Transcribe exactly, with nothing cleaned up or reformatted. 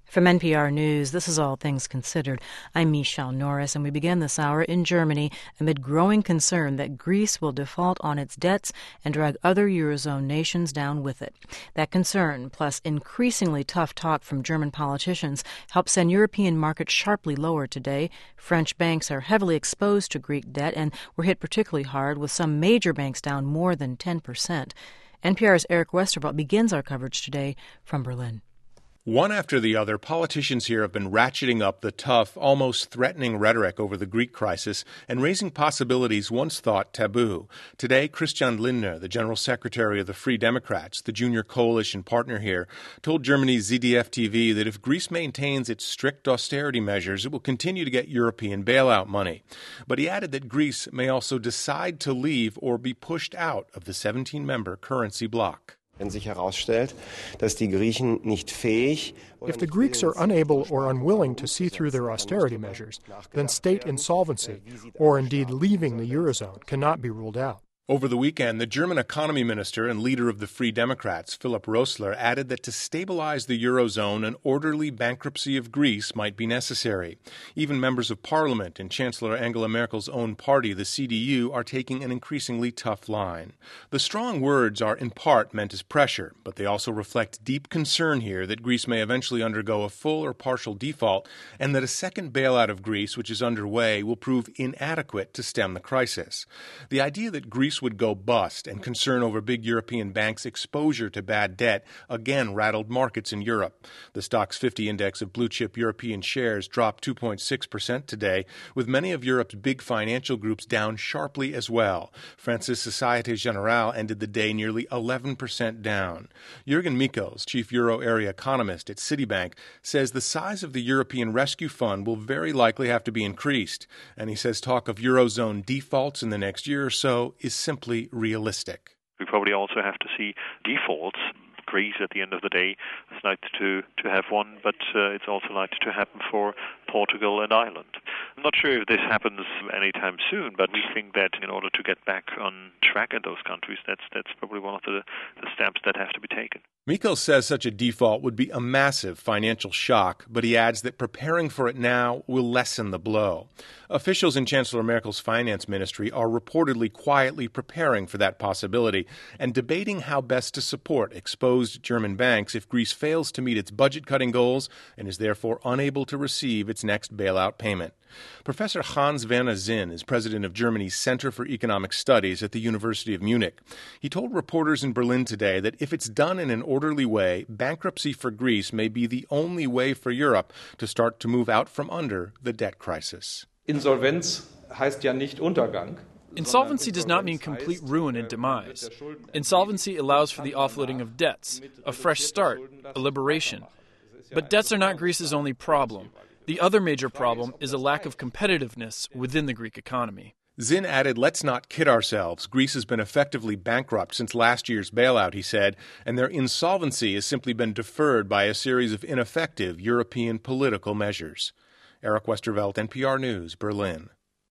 From N P R News, this is All Things Considered. I'm Michelle Norris, and we begin this hour in Germany amid growing concern that Greece will default on its debts and drag other Eurozone nations down with it. That concern, plus increasingly tough talk from German politicians, helped send European markets sharply lower today. French banks are heavily exposed to Greek debt and were hit particularly hard, with some major banks down more than ten percent. N P R's Eric Westervelt begins our coverage today from Berlin. One after the other, politicians here have been ratcheting up the tough, almost threatening rhetoric over the Greek crisis and raising possibilities once thought taboo. Today, Christian Lindner, the General Secretary of the Free Democrats, the junior coalition partner here, told Germany's Z D F T V that if Greece maintains its strict austerity measures, it will continue to get European bailout money. But he added that Greece may also decide to leave or be pushed out of the seventeen-member currency bloc. If the Greeks are unable or unwilling to see through their austerity measures, then state insolvency, or indeed leaving the Eurozone, cannot be ruled out. Over the weekend, the German economy minister and leader of the Free Democrats, Philipp Rösler, added that to stabilize the Eurozone, an orderly bankruptcy of Greece might be necessary. Even members of parliament and Chancellor Angela Merkel's own party, the C D U, are taking an increasingly tough line. The strong words are in part meant as pressure, but they also reflect deep concern here that Greece may eventually undergo a full or partial default, and that a second bailout of Greece, which is underway, will prove inadequate to stem the crisis. The idea that Greece would go bust and concern over big European banks' exposure to bad debt again rattled markets in Europe. The Stoxx fifty index of blue-chip European shares dropped two point six percent today, with many of Europe's big financial groups down sharply as well. France's Societe Generale ended the day nearly eleven percent down. Jürgen Michels, chief euro area economist at Citibank, says the size of the European Rescue Fund will very likely have to be increased, and he says talk of Eurozone defaults in the next year or so is simply realistic. We probably also have to see defaults. Greece, at the end of the day, is likely to, to have one, but uh, it's also likely to happen for Portugal and Ireland. I'm not sure if this happens anytime soon, but we think that in order to get back on track in those countries, that's that's probably one of the, the steps that have to be taken. Michels says such a default would be a massive financial shock, but he adds that preparing for it now will lessen the blow. Officials in Chancellor Merkel's finance ministry are reportedly quietly preparing for that possibility and debating how best to support exposed German banks if Greece fails to meet its budget-cutting goals and is therefore unable to receive its next bailout payment. Professor Hans-Werner Zinn is president of Germany's Center for Economic Studies at the University of Munich. He told reporters in Berlin today that if it's done in an orderly way, bankruptcy for Greece may be the only way for Europe to start to move out from under the debt crisis. Insolvenz heißt ja nicht Untergang. Insolvency does not mean complete ruin and demise. Insolvency allows for the offloading of debts, a fresh start, a liberation. But debts are not Greece's only problem. The other major problem is a lack of competitiveness within the Greek economy. Zinn added, let's not kid ourselves. Greece has been effectively bankrupt since last year's bailout, he said, and their insolvency has simply been deferred by a series of ineffective European political measures. Eric Westervelt, N P R News, Berlin.